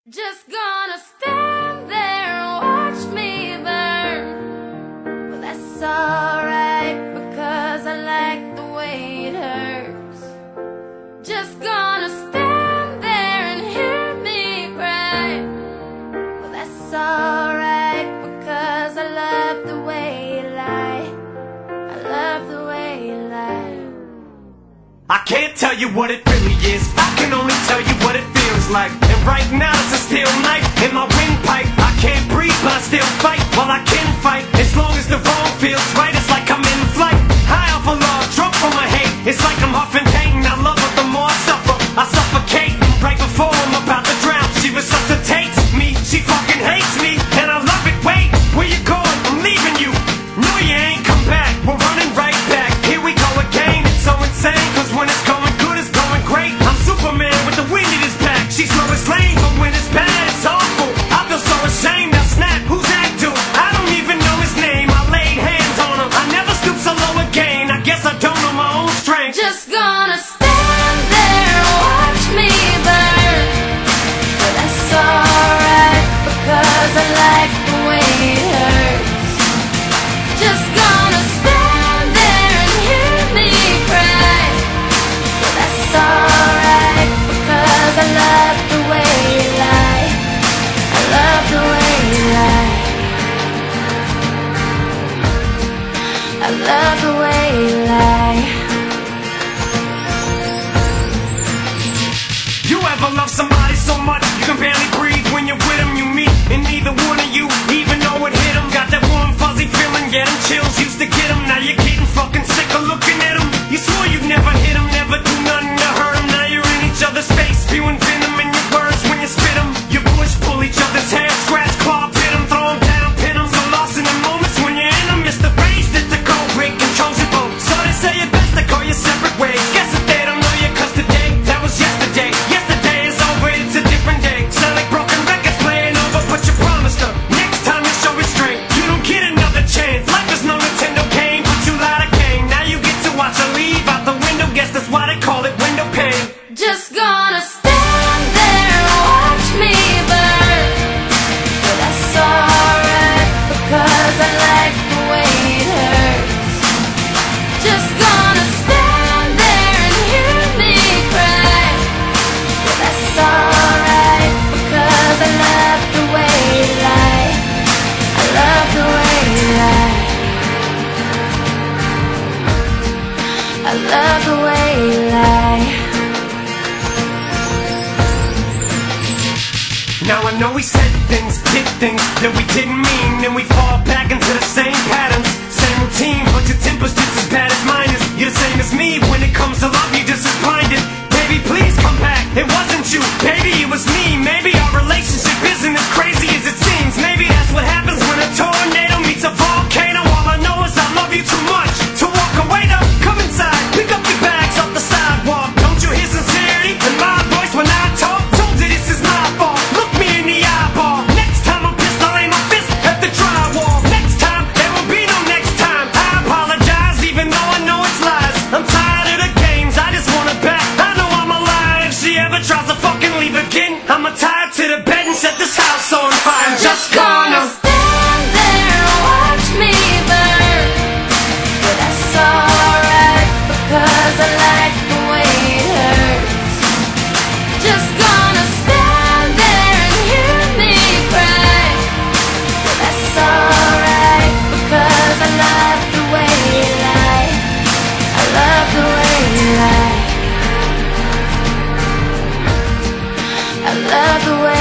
Just gonna stand there and watch me burn. Well, that's alright, because I like the way it hurts. Just gonna stand there and hear me cry. Well, that's alright, because I love the way you lie. I love the way you lie. I can't tell you what it really is, I can only tell you what it feels like. And right now it's a steel knife in my windpipe. I can't breathe but I still fight, while I can fight. As long as the wrong feels right, it's like I'm in flight. High off of love, drunk from my hate. It's like I'm huffing pain, I love her the more I suffer. I suffocate, right before I'm about to drown. She resuscitates me, she fucking hates me, and I love it. Wait, where you going? I'm leaving you. No, you ain't come back, we're running right back. Here we go again, it's so insane, cause when it's going good, it's going great. I'm Superman with the wind in his back. She's Lois Lane, but when it's bad, it's awful. I feel so ashamed, now snap, who's that dude? I don't even know his name, I laid hands on him. I never stoop so low again, I guess I don't know my own strength. Just gonna stand there and watch me burn. But that's alright, because I like the way it hurts. Just gonna stand there and hear me cry. But that's alright, because I love the way you lie. I love the way you lie. I love the way you lie. You ever love somebody so much you can barely breathe when you're with them? You meet, and neither one of you even know it hit them. Got that warm fuzzy feeling, get them chills, used to get them. Now you're getting fucking sick of looking at them. You swore you'd never hit them, never do nothing to hurt them. Now you're in each other's face, spewing venom in your words when you spit them. You push, pull each other's hair, scratch, claw, pit them, throw them down, pin them. So lost in the moments when you're in them, it's the rage that the cold break controls your boat. So they say it best to go your separate ways. Guess that they don't know you, cause today, that was yesterday. Yesterday is over, it's a different day. Sound like broken records playing over, but you promised her next time you show restraint, you don't get another chance. Life is no Nintendo game, but you lied again. Now you get to watch her leave out the window, guess that's why they call it window pane. Just gonna stand there and watch me burn. But that's alright, because I like the way it hurts. Just gonna stand there and hear me cry. But that's alright, because I love the way you lie. I love the way you lie. I love the way you lie. Now I know we said things, did things that we didn't mean, and we fall back into the same patterns, same routine, but your temper's just as bad as mine is. You're the same as me, when it comes to love, you're just as blinded. Baby, please come back, it wasn't you, baby, it was me. Maybe our relationship isn't as crazy as it seems. Maybe that's what happens when a tornado meets a volcano. All I know is I love you too much to walk away though. Come inside, pick up your bags off the sidewalk. Don't you hear sincerity in my voice when I talk? Told you this is my fault, look me in the eyeball. Next time I'm pissed, I'll aim my fist at the drywall. Next time, there will be no next time. I apologize even though I know it's lies. I'm tired of the games, I just want it back. I know I'm a liar, if she ever tries to fucking leave again, I'ma tie her to the bed and set this house on fire. I'm just gonna stand there and watch me burn. But that's alright, because I like the way it hurts. Just gonna stand there and hear me cry. But that's alright, because I love the way you lie. I love the way you lie. I love the way